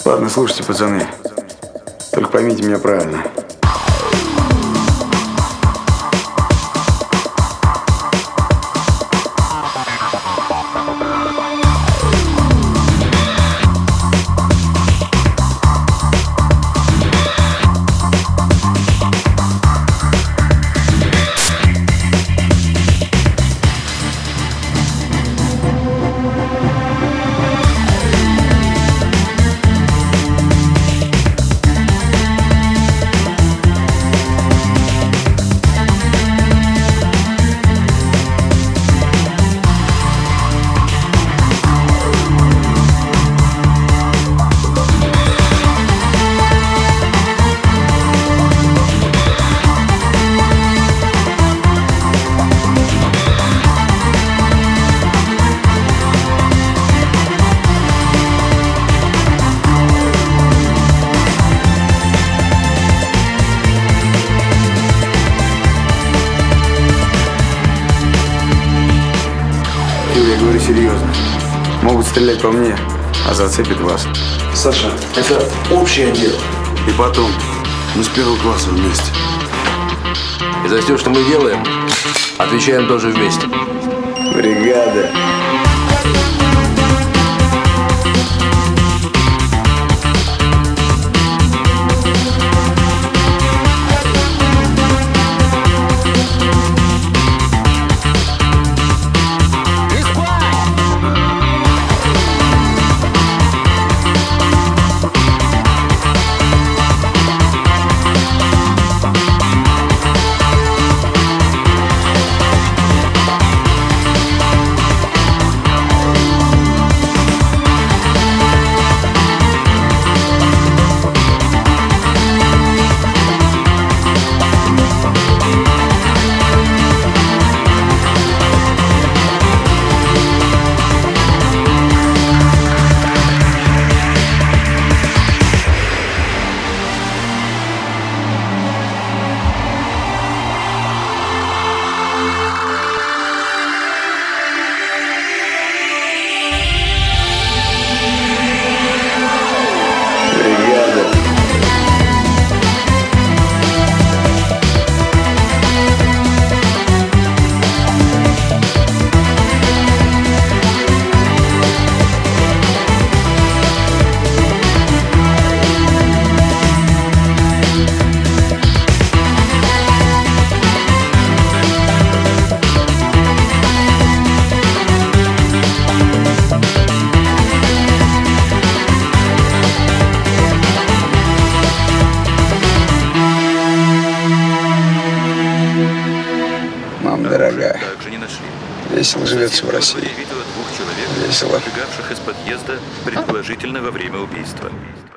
Ладно, слушайте, пацаны. Только поймите меня правильно. Я говорю серьезно. Могут стрелять по мне, а зацепит вас. Саша, это общее дело. И потом, мы с первого класса вместе. И за все, что мы делаем, отвечаем тоже вместе. Бригада. Мама дорогая, весело живется в России. Весело. Из подъезда, предположительно во время убийства.